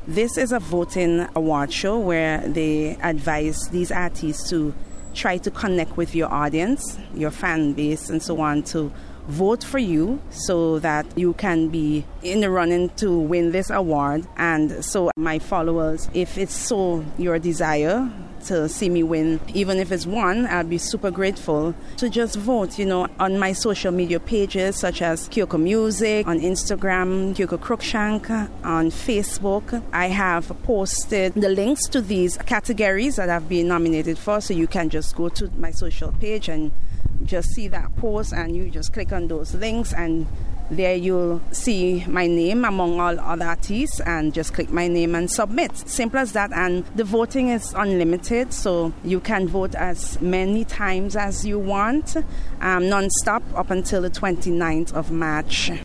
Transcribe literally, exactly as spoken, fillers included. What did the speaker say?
This is a voting award show where they advise these artists to try to connect with your audience, your fan base, and so on, to vote for you so that you can be in the running to win this award. And so my followers, if it's so your desire to see me win, even if it's one, I'll be super grateful to just vote, you know, on my social media pages such as Kyoko Music, on Instagram, Kyoko Cruikshank, on Facebook. I have posted the links to these categories that I've been nominated for, so you can just go to my social page and just see that post, and you just click on those links, and there you'll see my name among all other artists, and just click my name and submit. Simple as that. And the voting is unlimited, so you can vote as many times as you want, um, non-stop up until the twenty-ninth of March.